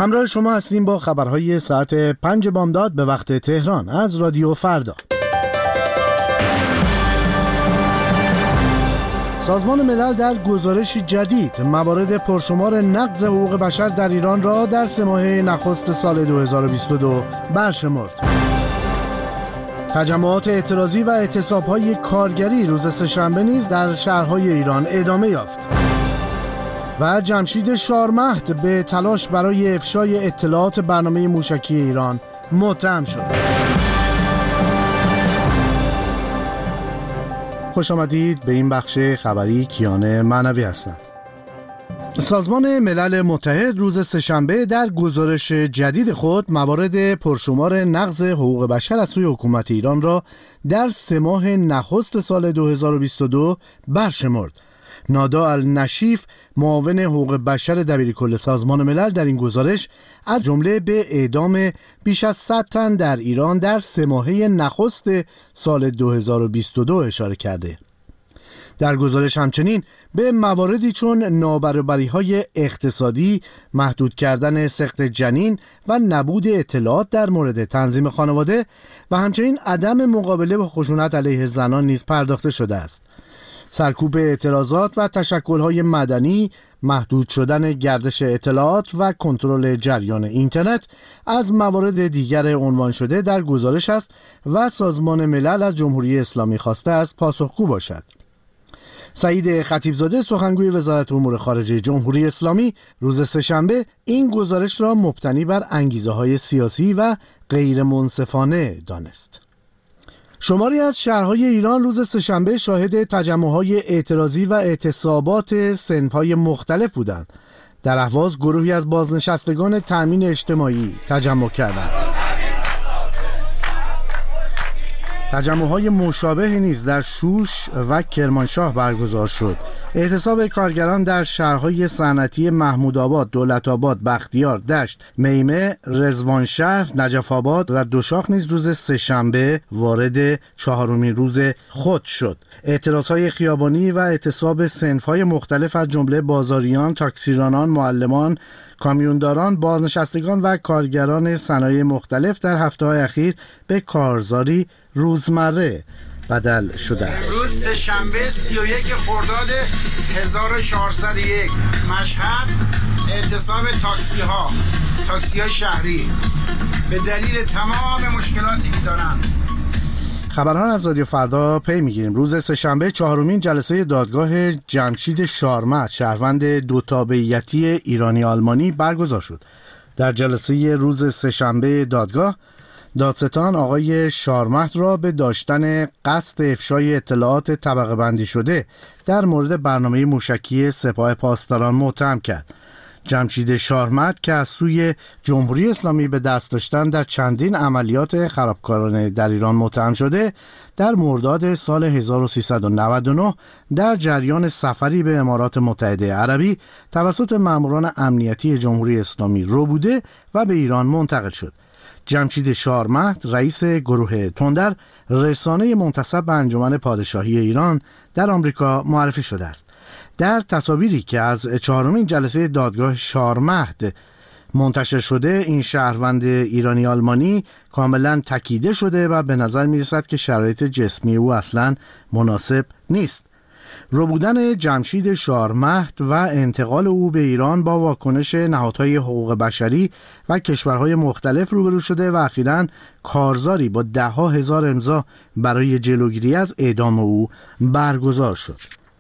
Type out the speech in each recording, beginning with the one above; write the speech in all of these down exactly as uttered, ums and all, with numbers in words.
همراه شما هستیم با خبرهای ساعت پنج بامداد به وقت تهران از رادیو فردا. سازمان ملل در گزارشی جدید موارد پرشمار نقض حقوق بشر در ایران را در سه ماهه نخست سال دو هزار و بیست و دو برشمرد. تجمعات اعتراضی و اعتصاب‌های کارگری روز سه‌شنبه نیز در شهرهای ایران ادامه یافت. و جمشید شارمهد به تلاش برای افشای اطلاعات برنامه موشکی ایران متهم شد. خوش آمدید به این بخش خبری. کیان معنوی هستم. سازمان ملل متحد روز سه‌شنبه در گزارش جدید خود موارد پرشمار نقض حقوق بشر از سوی حکومت ایران را در سه ماه نخست سال دو هزار و بیست و دو برشمرد. نادا النشیف معاون حقوق بشر دبیرکل سازمان ملل در این گزارش از جمله به اعدام بیش از صد تن در ایران در سه ماهه نخست سال دو هزار و بیست و دو اشاره کرده. در گزارش همچنین به مواردی چون نابرابری‌های اقتصادی، محدود کردن سقط جنین و نبود اطلاعات در مورد تنظیم خانواده و همچنین عدم مقابله با خشونت علیه زنان نیز پرداخته شده است. سرکوب اعتراضات و تشکل‌های مدنی، محدود شدن گردش اطلاعات و کنترل جریان اینترنت از موارد دیگر عنوان شده در گزارش است و سازمان ملل از جمهوری اسلامی خواسته است پاسخگو باشد. سعید خطیبزاده سخنگوی وزارت امور خارجه جمهوری اسلامی روز سه‌شنبه این گزارش را مبتنی بر انگیزه‌های سیاسی و غیر منصفانه دانست. شماری از شهرهای ایران روز سه‌شنبه شاهد تجمع‌های اعتراضی و اعتصابات صنف‌های مختلف بودند. در اهواز گروهی از بازنشستگان تأمین اجتماعی تجمع کردند. تجمع‌های مشابه نیز در شوش و کرمانشاه برگزار شد. اعتصاب کارگران در شهرهای صنعتی محمودآباد، دولت‌آباد، بختیار، دشت، میمه، رضوانشهر، نجف آباد و دوشاخ نیز روز سه‌شنبه وارد چهارمین روز خود شد. اعتراضهای خیابانی و اعتصاب صنف‌های مختلف از جمله بازاریان، تاکسیرانان، معلمان، کامیونداران، بازنشستگان و کارگران صنایع مختلف در هفته‌های اخیر به کارزاری روزمره بدل شده است. روز سه‌شنبه سی و یک خرداد هزار و چهارصد و یک مشهد اعتصاب تاکسی ها تاکسی های شهری به دلیل تمام مشکلاتی که دارن. خبرها از رادیو فردا پی میگیریم. روز سه‌شنبه چهارمین جلسه دادگاه جمشید شارمهد شهروند دو تابعیتی ایرانی آلمانی برگزار شد. در جلسه روز سه‌شنبه دادگاه دادستان آقای شارمهد را به داشتن قصد افشای اطلاعات طبقه بندی شده در مورد برنامه موشکی سپاه پاسداران متهم کرد. جمشید شارمهد که از سوی جمهوری اسلامی به دست داشتن در چندین عملیات خرابکارانه در ایران متهم شده، در مرداد سال هزار و سیصد و نود و نه در جریان سفری به امارات متحده عربی توسط ماموران امنیتی جمهوری اسلامی ربوده و به ایران منتقل شد. جمشید شارمهد رئیس گروه تندر رسانه منتسب به انجمن پادشاهی ایران در آمریکا معرفی شده است. در تصاویری که از چهارمین جلسه دادگاه شارمهد منتشر شده، این شهروند ایرانی آلمانی کاملا تکیده شده و به نظر می رسد که شرایط جسمی او اصلا مناسب نیست. ربودن جمشید شارمهد و انتقال او به ایران با واکنش نهادهای حقوق بشری و کشورهای مختلف روبرو شده و اخیراً کارزاری با ده ها هزار امضا برای جلوگیری از اعدام او برگزار شد.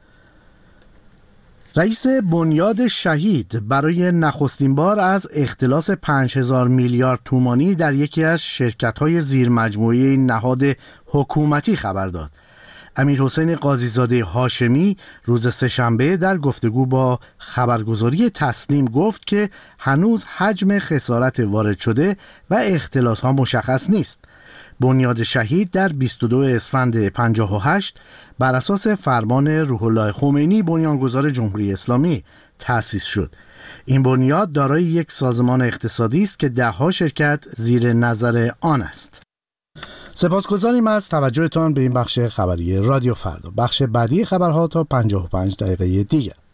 رئیس بنیاد شهید برای نخستین بار از اختلاس پنج هزار میلیارد تومانی در یکی از شرکت‌های زیرمجموعه نهاد حکومتی خبر داد. امیرحسین قاضیزاده هاشمی روز سه‌شنبه در گفتگو با خبرگزاری تسنیم گفت که هنوز حجم خسارت وارد شده و اختلاس‌ها مشخص نیست. بنیاد شهید در بیست و دو اسفند پنجاه و هشت بر اساس فرمان روح الله خمینی بنیانگذار جمهوری اسلامی تأسیس شد. این بنیاد دارای یک سازمان اقتصادی است که ده‌ها شرکت زیر نظر آن است. سپاسگزاریم از توجهتان به این بخش خبری رادیو فردا. بخش بعدی خبرها تا پنجاه و پنج دقیقه دیگر.